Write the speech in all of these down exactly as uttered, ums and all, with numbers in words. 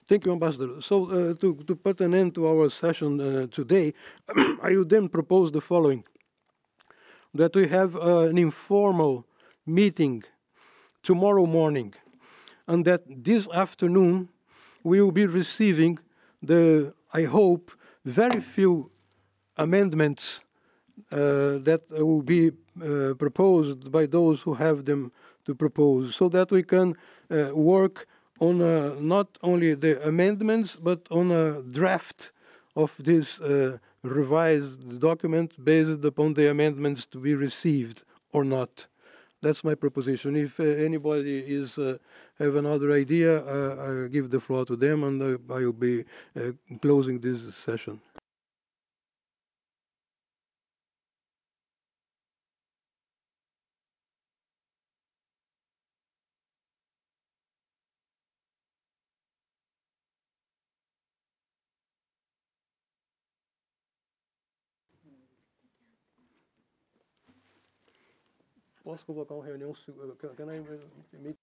Thank you, Ambassador. So, uh, to, to put an end to our session uh, today, I would then propose the following: that we have uh, an informal meeting tomorrow morning, and that this afternoon we will be receiving the, I hope, very few amendments uh, that will be uh, proposed by those who have them to propose, so that we can uh, work on uh, not only the amendments, but on a draft of this uh, revised document based upon the amendments to be received or not. That's my proposition. If uh, anybody is uh, have another idea, uh, I give the floor to them, and uh, I will be uh, closing this session. Posso convocar uma reunião? Can can I uh, meet?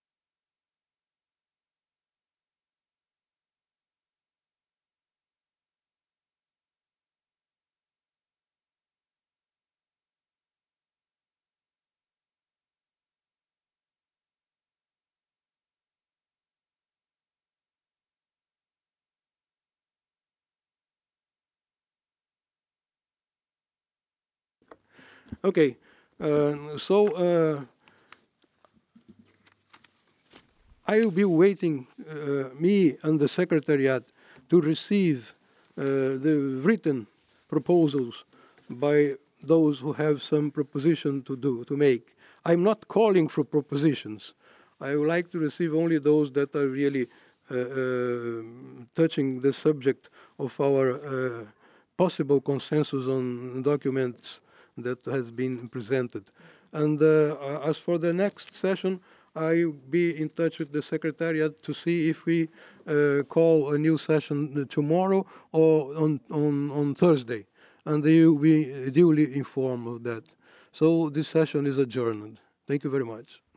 Okay. Uh, so uh, I will be waiting, uh, me and the Secretariat, to receive uh, the written proposals by those who have some proposition to do, to make. I'm not calling for propositions. I would like to receive only those that are really uh, uh, touching the subject of our uh, possible consensus on documents that has been presented. And uh, as for the next session, I'll be in touch with the Secretariat to see if we uh, call a new session tomorrow or on, on, on Thursday. And they will be duly informed of that. So this session is adjourned. Thank you very much.